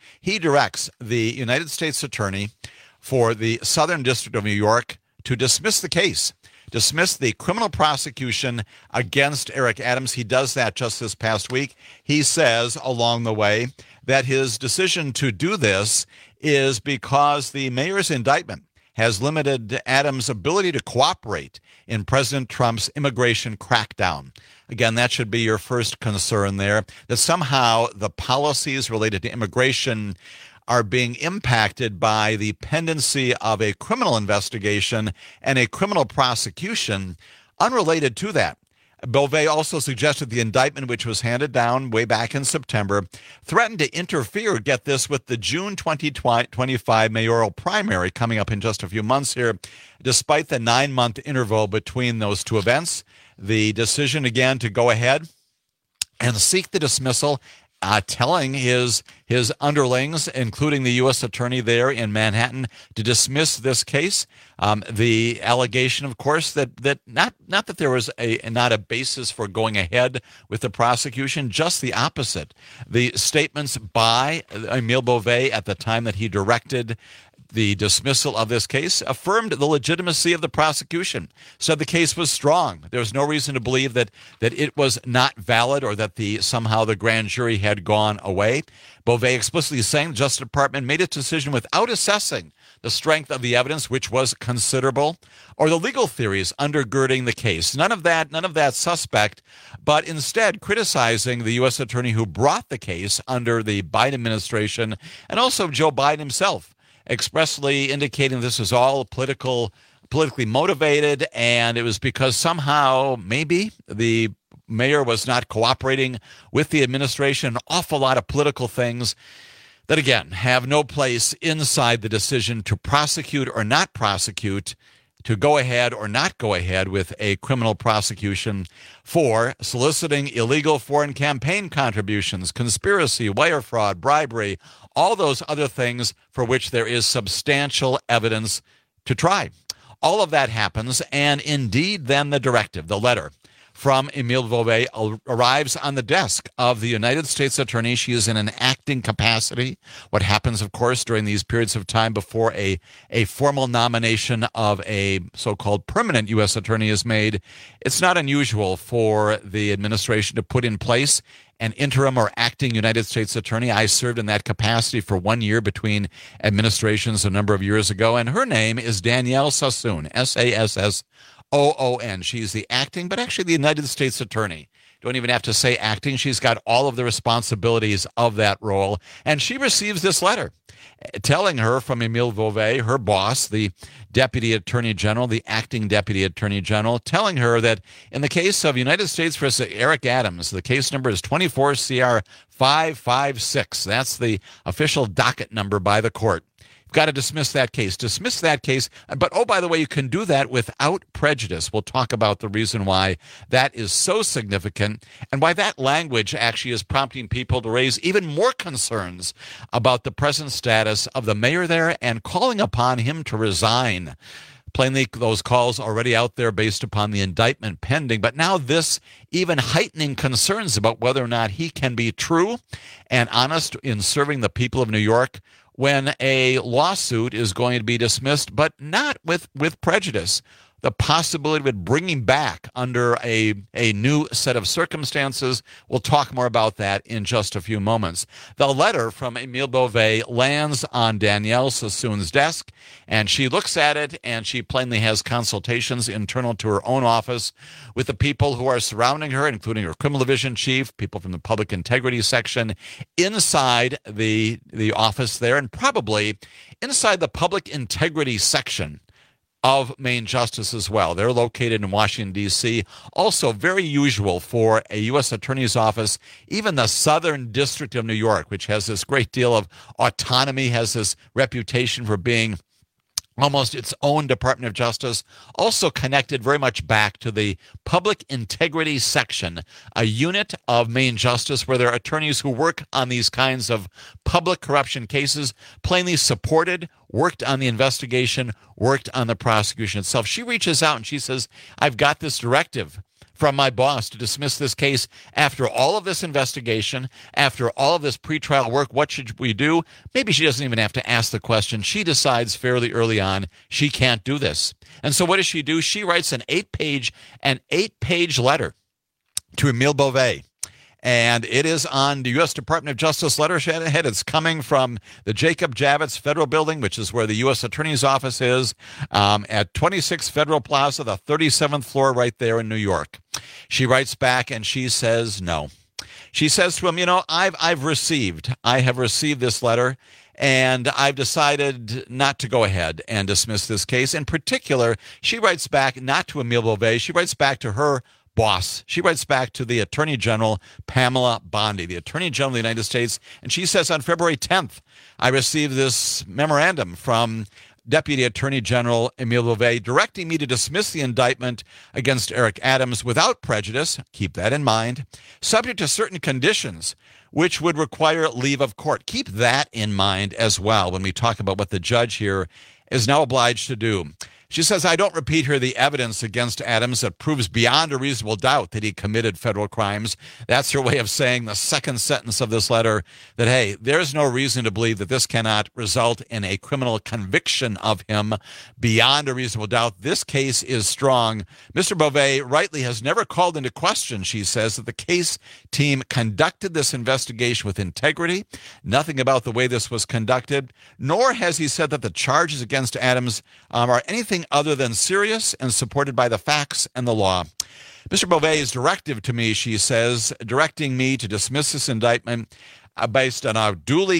the United States Attorney for the Southern District of New York to dismiss the case, dismiss the criminal prosecution against Eric Adams. He does that just this past week. He says along the way that his decision to do this is because the mayor's indictment has limited Adams' ability to cooperate in President Trump's immigration crackdown. Again, that should be your first concern there, that somehow the policies related to immigration are being impacted by the pendency of a criminal investigation and a criminal prosecution unrelated to that. Beauvais also suggested the indictment, which was handed down way back in September, threatened to interfere, get this, with the June 2025 mayoral primary coming up in just a few months here. Despite the 9-month interval between those two events, the decision again to go ahead and seek the dismissal, telling his underlings, including the U.S. attorney there in Manhattan, to dismiss this case. The allegation, of course, that not that there was not a basis for going ahead with the prosecution, just the opposite. The statements by Emile Beauvais at the time that he directed the dismissal of this case affirmed the legitimacy of the prosecution, said the case was strong. There was no reason to believe that it was not valid or that somehow the grand jury had gone away. Beauvais explicitly saying the Justice Department made its decision without assessing the strength of the evidence, which was considerable, or the legal theories undergirding the case. None of that suspect, but instead criticizing the U.S. attorney who brought the case under the Biden administration, and also Joe Biden himself, expressly indicating this was all politically motivated, and it was because somehow maybe the mayor was not cooperating with the administration. An awful lot of political things that, again, have no place inside the decision to prosecute or not prosecute, to go ahead or not go ahead with a criminal prosecution for soliciting illegal foreign campaign contributions, conspiracy, wire fraud, bribery, all those other things for which there is substantial evidence to try. All of that happens, and indeed then the directive, the letter from Emile Beauvais arrives on the desk of the United States Attorney. She is in an acting capacity. What happens, of course, during these periods of time before a formal nomination of a so-called permanent U.S. Attorney is made, it's not unusual for the administration to put in place an interim or acting United States attorney. I served in that capacity for 1 year between administrations a number of years ago, and her name is Danielle Sassoon, Sassoon. She's the acting, but actually the United States attorney. Don't even have to say acting. She's got all of the responsibilities of that role, and she receives this letter telling her from Emile Beauvais, her boss, the Deputy Attorney General, the acting Deputy Attorney General, telling her that in the case of United States versus Eric Adams, the case number is 24 CR 556. That's the official docket number by the court. You've got to dismiss that case. But, oh, by the way, you can do that without prejudice. We'll talk about the reason why that is so significant and why that language actually is prompting people to raise even more concerns about the present status of the mayor there and calling upon him to resign. Plainly, those calls already out there based upon the indictment pending, but now this even heightening concerns about whether or not he can be true and honest in serving the people of New York when a lawsuit is going to be dismissed, but not with prejudice. The possibility of it bringing back under a new set of circumstances. We'll talk more about that in just a few moments. The letter from Emile Beauvais lands on Danielle Sassoon's desk, and she looks at it, and she plainly has consultations internal to her own office with the people who are surrounding her, including her criminal division chief, people from the public integrity section, inside the office there, and probably inside the public integrity section of Main Justice as well. They're located in Washington, D.C. Also very usual for a U.S. Attorney's Office, even the Southern District of New York, which has this great deal of autonomy, has this reputation for being almost its own Department of Justice, also connected very much back to the Public Integrity Section, a unit of Main Justice where there are attorneys who work on these kinds of public corruption cases, plainly supported, worked on the investigation, worked on the prosecution itself. She reaches out and she says, I've got this directive from my boss to dismiss this case after all of this investigation, after all of this pretrial work. What should we do? Maybe she doesn't even have to ask the question. She decides fairly early on she can't do this. And so what does she do? She writes an eight-page letter to Emile Beauvais. And it is on the U.S. Department of Justice letterhead. It's coming from the Jacob Javits Federal Building, which is where the U.S. Attorney's Office is, at 26 Federal Plaza, the 37th floor right there in New York. She writes back and she says no. She says to him, I have received this letter, and I've decided not to go ahead and dismiss this case. In particular, she writes back not to Emile Beauvais. She writes back to her boss. She writes back to the Attorney General, Pamela Bondi, the Attorney General of the United States, and she says on February 10th, I received this memorandum from Deputy Attorney General Emile Beauvais directing me to dismiss the indictment against Eric Adams without prejudice, keep that in mind, subject to certain conditions which would require leave of court. Keep that in mind as well when we talk about what the judge here is now obliged to do. She says, I don't repeat here the evidence against Adams that proves beyond a reasonable doubt that he committed federal crimes. That's her way of saying the second sentence of this letter that, hey, there's no reason to believe that this cannot result in a criminal conviction of him beyond a reasonable doubt. This case is strong. Mr. Beauvais rightly has never called into question, she says, that the case team conducted this investigation with integrity, nothing about the way this was conducted, nor has he said that the charges against Adams are anything other than serious and supported by the facts and the law. Mr. Beauvais' directive to me, she says, directing me to dismiss this indictment based on a duly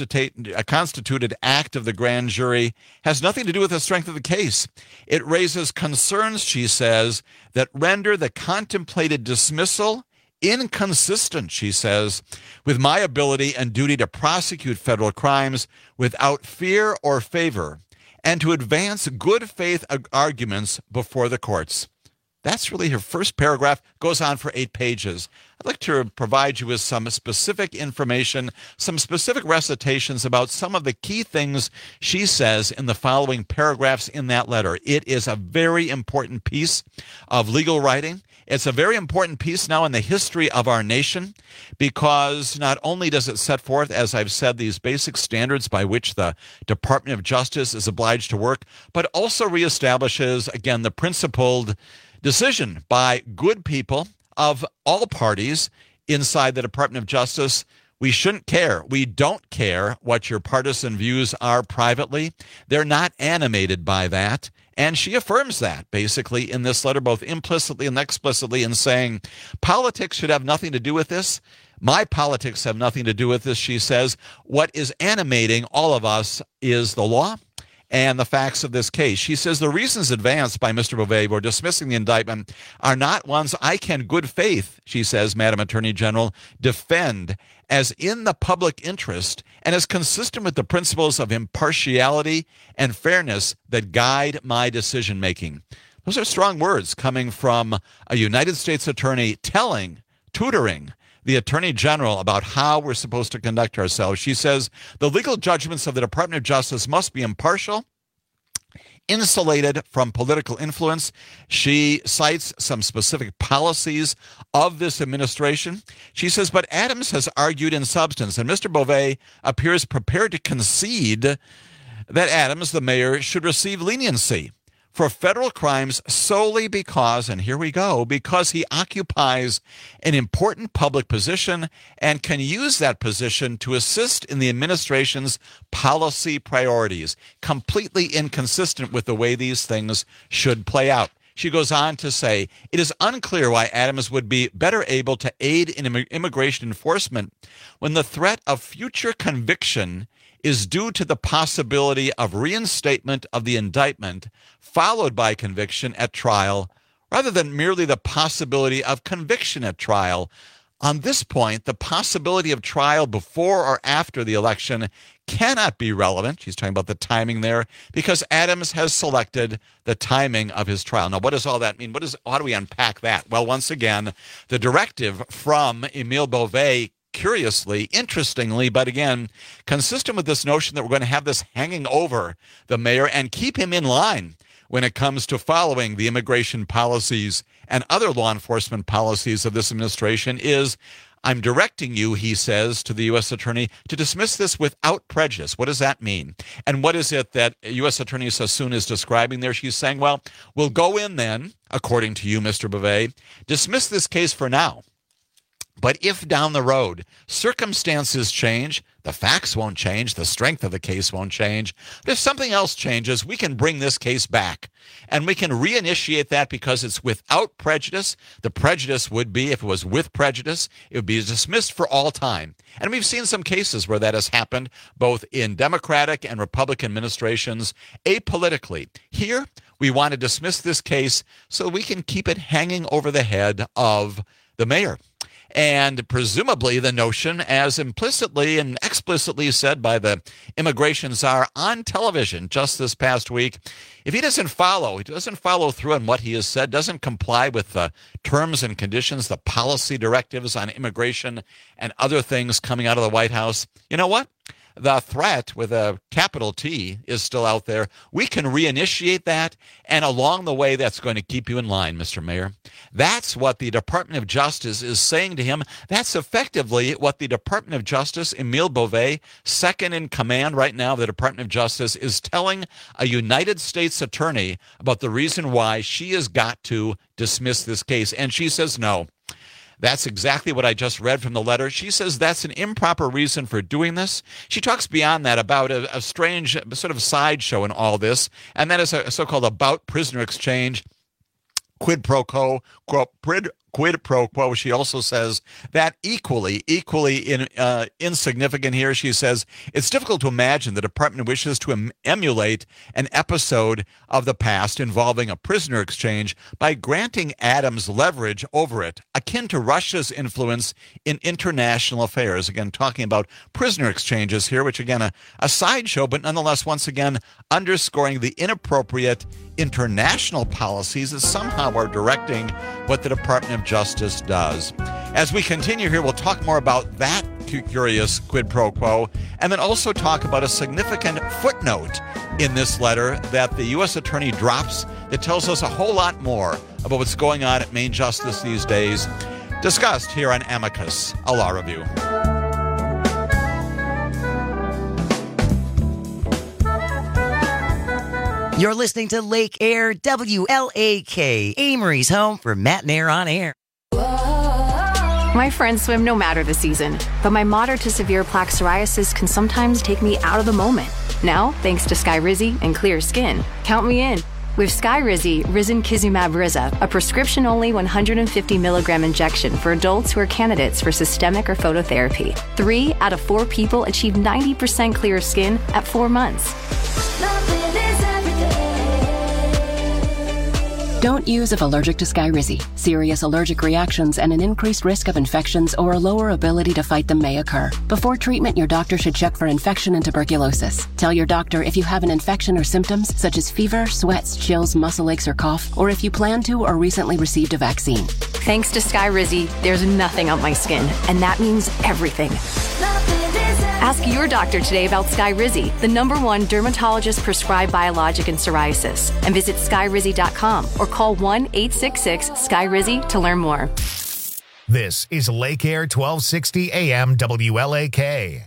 constituted act of the grand jury has nothing to do with the strength of the case. It raises concerns, she says, that render the contemplated dismissal inconsistent, she says, with my ability and duty to prosecute federal crimes without fear or favor, and to advance good faith arguments before the courts. That's really her first paragraph, goes on for 8 pages. I'd like to provide you with some specific information, some specific recitations about some of the key things she says in the following paragraphs in that letter. It is a very important piece of legal writing. It's a very important piece now in the history of our nation because not only does it set forth, as I've said, these basic standards by which the Department of Justice is obliged to work, but also reestablishes, again, the principled decision by good people of all parties inside the Department of Justice. We shouldn't care. We don't care what your partisan views are privately. They're not animated by that. And she affirms that, basically, in this letter, both implicitly and explicitly, in saying politics should have nothing to do with this. My politics have nothing to do with this, she says. What is animating all of us is the law and the facts of this case. She says the reasons advanced by Mr. Beauvais for dismissing the indictment are not ones I can good faith, she says, Madam Attorney General, defend as in the public interest and as consistent with the principles of impartiality and fairness that guide my decision-making. Those are strong words coming from a United States attorney tutoring the Attorney General about how we're supposed to conduct ourselves. She says the legal judgments of the Department of Justice must be impartial, insulated from political influence. She cites some specific policies of this administration. She says, but Adams has argued in substance, and Mr. Beauvais appears prepared to concede that Adams, the mayor, should receive leniency for federal crimes solely because, and here we go, because he occupies an important public position and can use that position to assist in the administration's policy priorities. Completely inconsistent with the way these things should play out. She goes on to say, it is unclear why Adams would be better able to aid in immigration enforcement when the threat of future conviction is due to the possibility of reinstatement of the indictment followed by conviction at trial, rather than merely the possibility of conviction at trial. On this point, the possibility of trial before or after the election cannot be relevant. She's talking about the timing there, because Adams has selected the timing of his trial. Now, what does all that mean? How do we unpack that? Well, once again, the directive from Emile Beauvais, curiously, interestingly, but again, consistent with this notion that we're going to have this hanging over the mayor and keep him in line when it comes to following the immigration policies and other law enforcement policies of this administration, is I'm directing you, he says to the U.S. Attorney, to dismiss this without prejudice. What does that mean? And what is it that U.S. Attorney Sassoon is describing there? She's saying, well, we'll go in then, according to you, Mr. Beauvais, dismiss this case for now. But if down the road circumstances change, the facts won't change, the strength of the case won't change. But if something else changes, we can bring this case back. And we can reinitiate that because it's without prejudice. The prejudice would be, if it was with prejudice, it would be dismissed for all time. And we've seen some cases where that has happened, both in Democratic and Republican administrations, apolitically. Here, we want to dismiss this case so we can keep it hanging over the head of the mayor. And presumably the notion, as implicitly and explicitly said by the immigration czar on television just this past week, if he doesn't follow through on what he has said, doesn't comply with the terms and conditions, the policy directives on immigration and other things coming out of the White House, you know what? The threat with a capital T is still out there. We can reinitiate that, and along the way, that's going to keep you in line, Mr. Mayor. That's what the Department of Justice is saying to him. That's effectively what the Department of Justice, Emile Beauvais, second in command right now of the Department of Justice, is telling a United States attorney about the reason why she has got to dismiss this case. And she says no. That's exactly what I just read from the letter. She says that's an improper reason for doing this. She talks beyond that about a strange sort of sideshow in all this, and that is a so-called about prisoner exchange, quid pro quo. She also says that equally insignificant here. She says it's difficult to imagine the department wishes to emulate an episode of the past involving a prisoner exchange by granting Adams leverage over it, akin to Russia's influence in international affairs. Again, talking about prisoner exchanges here, which again, a sideshow, but nonetheless, once again, underscoring the inappropriate international policies that somehow are directing what the Department of Justice does. As we continue here, we'll talk more about that curious quid pro quo, and then also talk about a significant footnote in this letter that the U.S. Attorney drops that tells us a whole lot more about what's going on at Main Justice these days. Discussed here on Amicus, a law review. You're listening to Lake Air, WLAK, Amory's home for Matt and Air on Air. My friends swim no matter the season, but my moderate to severe plaque psoriasis can sometimes take me out of the moment. Now, thanks to Skyrizi and clear skin, count me in. With Skyrizi, Risankizumab Riza, a prescription-only 150 milligram injection for adults who are candidates for systemic or phototherapy. 3 out of 4 people achieve 90% clear skin at 4 months. Don't use if allergic to Skyrizi. Serious allergic reactions and an increased risk of infections or a lower ability to fight them may occur. Before treatment, your doctor should check for infection and tuberculosis. Tell your doctor if you have an infection or symptoms such as fever, sweats, chills, muscle aches, or cough, or if you plan to or recently received a vaccine. Thanks to Skyrizi, there's nothing on my skin, and that means everything. Ask your doctor today about Skyrizi, the #1 dermatologist-prescribed biologic in psoriasis, and visit Skyrizi.com or call 1-866-SKYRIZI to learn more. This is Lake Air 1260 AM WLAK.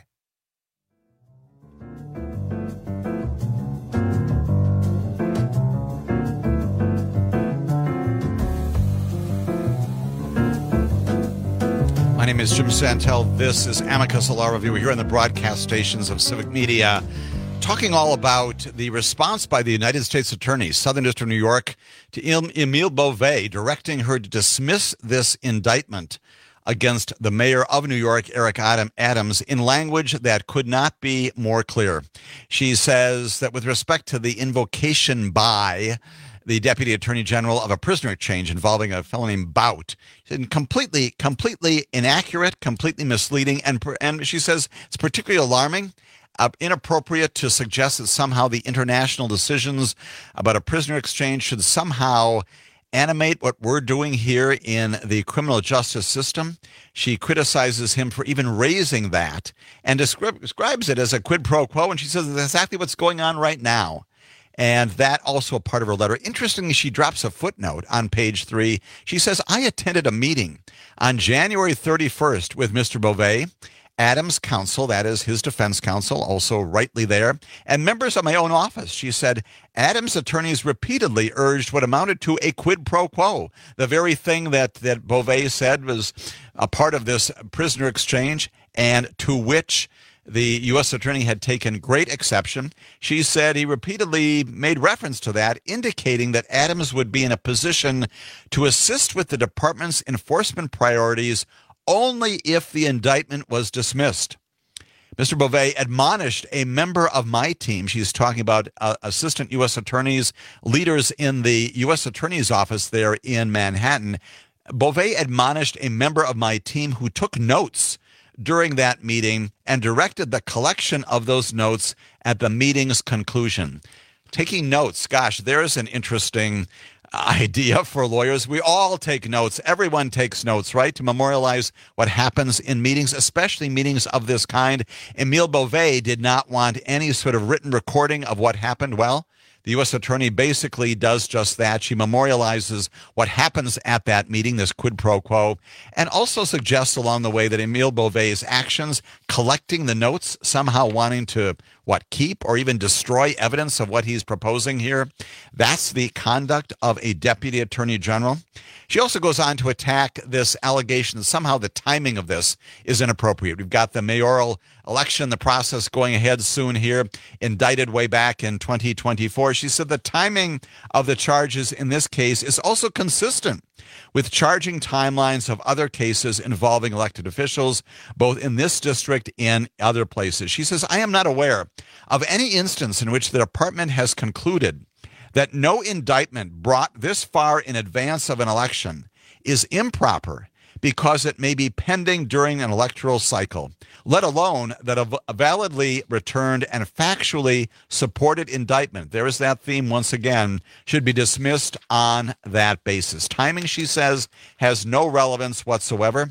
My name is Jim Santel. This is Amicus Law Review. We're here on the broadcast stations of Civic Media, talking all about the response by the United States Attorney, Southern District of New York, to Emile Beauvais, directing her to dismiss this indictment against the mayor of New York, Eric Adams, in language that could not be more clear. She says that with respect to the invocation by the Deputy Attorney General of a prisoner exchange involving a fellow named Bout, completely inaccurate, completely misleading, and she says it's particularly alarming, inappropriate to suggest that somehow the international decisions about a prisoner exchange should somehow animate what we're doing here in the criminal justice system. She criticizes him for even raising that and describes it as a quid pro quo, and she says that's exactly what's going on right now. And that also a part of her letter. Interestingly, she drops a footnote on page 3. She says, I attended a meeting on January 31st with Mr. Beauvais, Adams' counsel, that is his defense counsel, also rightly there, and members of my own office. She said, Adams' attorneys repeatedly urged what amounted to a quid pro quo, the very thing that Beauvais said was a part of this prisoner exchange, and to which the U.S. attorney had taken great exception. She said he repeatedly made reference to that, indicating that Adams would be in a position to assist with the department's enforcement priorities only if the indictment was dismissed. Mr. Beauvais admonished a member of my team. She's talking about assistant U.S. attorneys, leaders in the U.S. attorney's office there in Manhattan. Beauvais admonished a member of my team who took notes during that meeting and directed the collection of those notes at the meeting's conclusion. Taking notes, gosh, there's an interesting idea for lawyers. We all take notes. Everyone takes notes, right? To memorialize what happens in meetings, especially meetings of this kind. Emile Beauvais did not want any sort of written recording of what happened. Well, the U.S. attorney basically does just that. She memorializes what happens at that meeting, this quid pro quo, and also suggests along the way that Emile Beauvais' actions, collecting the notes, somehow wanting to, keep or even destroy evidence of what he's proposing here, that's the conduct of a deputy attorney general. She also goes on to attack this allegation that somehow the timing of this is inappropriate. We've got the mayoral election, the process going ahead soon here, indicted way back in 2024. She said the timing of the charges in this case is also consistent with charging timelines of other cases involving elected officials, both in this district and other places. She says, I am not aware of any instance in which the department has concluded that no indictment brought this far in advance of an election is improper because it may be pending during an electoral cycle, let alone that a validly returned and factually supported indictment, there is that theme once again, should be dismissed on that basis. Timing, she says, has no relevance whatsoever.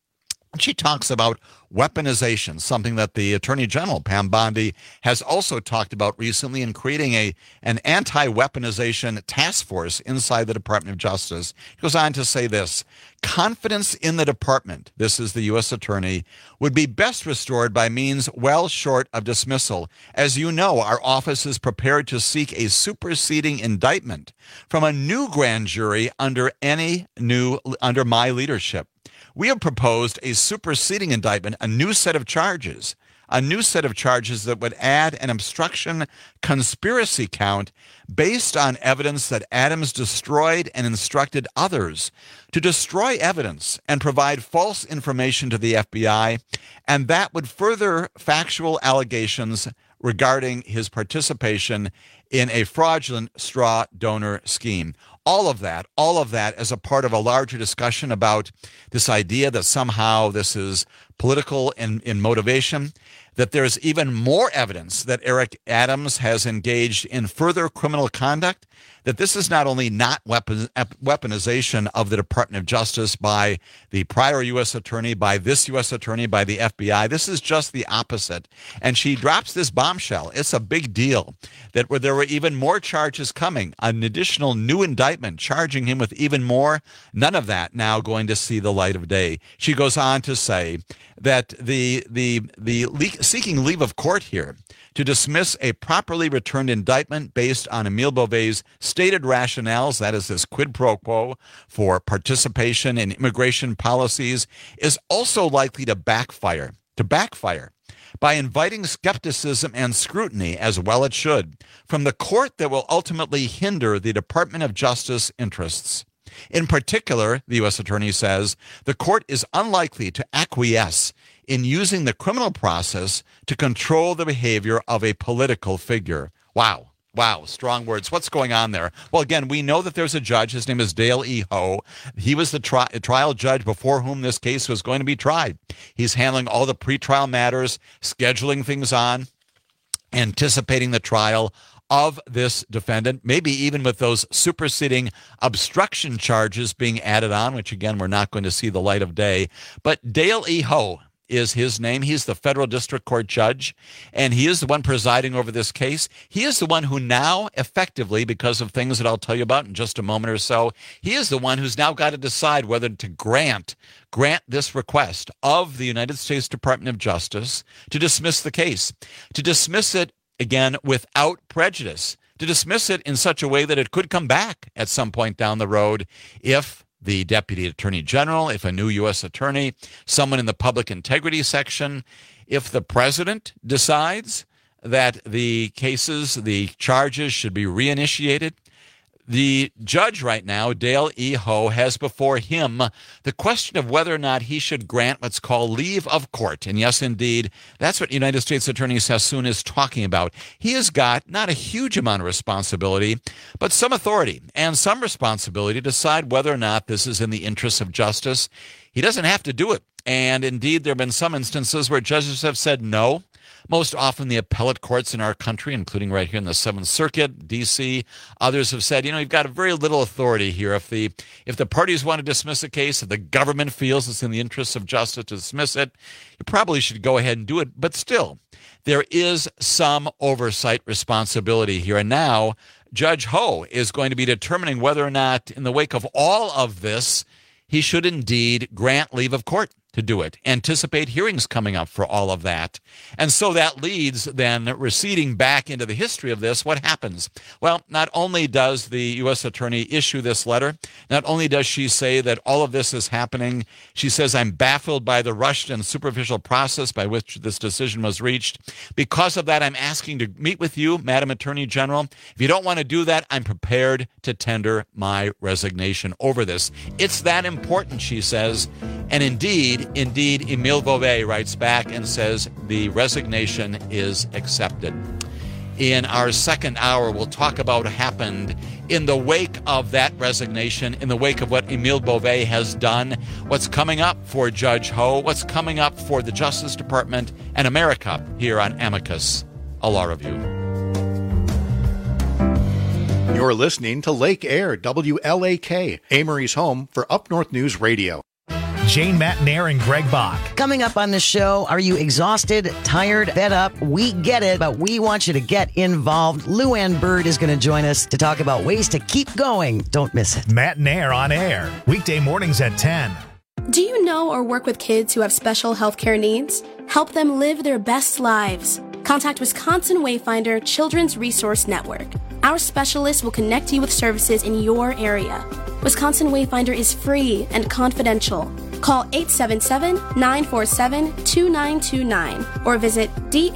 She talks about weaponization, something that the Attorney General, Pam Bondi, has also talked about recently in creating an anti-weaponization task force inside the Department of Justice. She goes on to say this, confidence in the department, this is the U.S. Attorney, would be best restored by means well short of dismissal. As you know, our office is prepared to seek a superseding indictment from a new grand jury under my leadership. We have proposed a superseding indictment, a new set of charges that would add an obstruction conspiracy count based on evidence that Adams destroyed and instructed others to destroy evidence and provide false information to the FBI, and that would further factual allegations regarding his participation in a fraudulent straw donor scheme. All of that as a part of a larger discussion about this idea that somehow this is political in motivation, that there's even more evidence that Eric Adams has engaged in further criminal conduct, that this is not only not weaponization of the Department of Justice by the prior U.S. attorney, by this U.S. attorney, by the FBI. This is just the opposite. And she drops this bombshell. It's a big deal that there were even more charges coming, an additional new indictment charging him with even more. None of that now going to see the light of day. She goes on to say that the seeking leave of court here to dismiss a properly returned indictment based on Emile Beauvais' stated rationales, that is this quid pro quo for participation in immigration policies, is also likely to backfire by inviting skepticism and scrutiny, as well it should, from the court that will ultimately hinder the Department of Justice interests. In particular, the U.S. Attorney says, the court is unlikely to acquiesce in using the criminal process to control the behavior of a political figure. Wow, strong words. What's going on there? Well, again, we know that there's a judge. His name is Dale E. Ho. He was the trial judge before whom this case was going to be tried. He's handling all the pretrial matters, scheduling things on, anticipating the trial of this defendant, maybe even with those superseding obstruction charges being added on, which, again, we're not going to see the light of day. But Dale E. Ho is his name. He's the federal district court judge, and he is the one presiding over this case. He is the one who now effectively, because of things that I'll tell you about in just a moment or so, he is the one who's now got to decide whether to grant this request of the United States Department of Justice to dismiss the case, to dismiss it, again, without prejudice, to dismiss it in such a way that it could come back at some point down the road if the Deputy Attorney General, if a new U.S. Attorney, someone in the public integrity section, if the President decides that the charges should be reinitiated. The judge right now, Dale E. Ho, has before him the question of whether or not he should grant what's called leave of court. And yes, indeed, that's what United States Attorney Sassoon is talking about. He has got not a huge amount of responsibility, but some authority and some responsibility to decide whether or not this is in the interests of justice. He doesn't have to do it. And indeed, there have been some instances where judges have said no. Most often the appellate courts in our country, including right here in the Seventh Circuit, D.C., others have said, you've got very little authority here. If the parties want to dismiss a case, if the government feels it's in the interests of justice to dismiss it, you probably should go ahead and do it. But still, there is some oversight responsibility here. And now Judge Ho is going to be determining whether or not, in the wake of all of this, he should indeed grant leave of court to do it. Anticipate hearings coming up for all of that. And so that leads then receding back into the history of this. What happens? Well, not only does the U.S. Attorney issue this letter, not only does she say that all of this is happening, she says, I'm baffled by the rushed and superficial process by which this decision was reached. Because of that, I'm asking to meet with you, Madam Attorney General. If you don't want to do that, I'm prepared to tender my resignation over this. It's that important, she says. And indeed, Emile Beauvais writes back and says the resignation is accepted. In our second hour, we'll talk about what happened in the wake of that resignation, in the wake of what Emile Beauvais has done, what's coming up for Judge Ho, what's coming up for the Justice Department and America here on Amicus, a Law Review. You're listening to Lake Air, WLAK, Amory's home for Up North News Radio. Jane Matnair and Greg Bach. Coming up on the show, are you exhausted, tired, fed up? We get it, but we want you to get involved. Lou Ann Bird is going to join us to talk about ways to keep going. Don't miss it. Matnair on air, weekday mornings at 10. Do you know or work with kids who have special health care needs? Help them live their best lives. Contact Wisconsin Wayfinder Children's Resource Network. Our specialists will connect you with services in your area. Wisconsin Wayfinder is free and confidential. Call 877-947-2929 or visit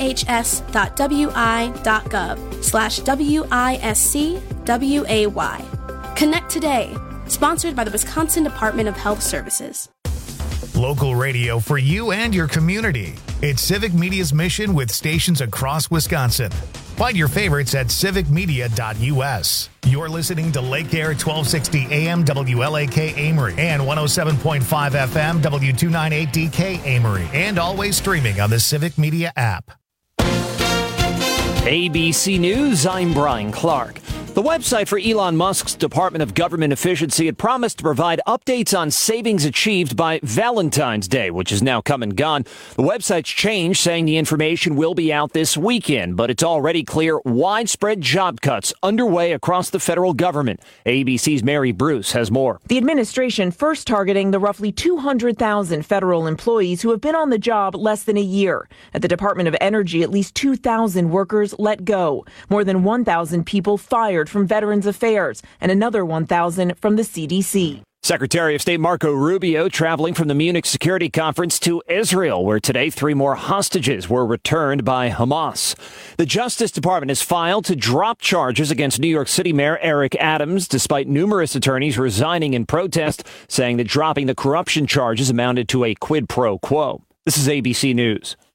dhs.wi.gov/WISCWAY. Connect today. Sponsored by the Wisconsin Department of Health Services. Local radio for you and your community. It's Civic Media's mission with stations across Wisconsin. Find your favorites at civicmedia.us. You're listening to Lake Air 1260 AM WLAK Amory and 107.5 FM W298DK Amory, and always streaming on the Civic Media app. ABC News, I'm Brian Clark. The website for Elon Musk's Department of Government Efficiency had promised to provide updates on savings achieved by Valentine's Day, which is now come and gone. The website's changed, saying the information will be out this weekend, but it's already clear widespread job cuts underway across the federal government. ABC's Mary Bruce has more. The administration first targeting the roughly 200,000 federal employees who have been on the job less than a year. At the Department of Energy, at least 2,000 workers let go. More than 1,000 people fired from Veterans Affairs and another 1,000 from the CDC. Secretary of State Marco Rubio traveling from the Munich Security Conference to Israel, where today 3 more hostages were returned by Hamas. The Justice Department has filed to drop charges against New York City Mayor Eric Adams, despite numerous attorneys resigning in protest, saying that dropping the corruption charges amounted to a quid pro quo. This is ABC News.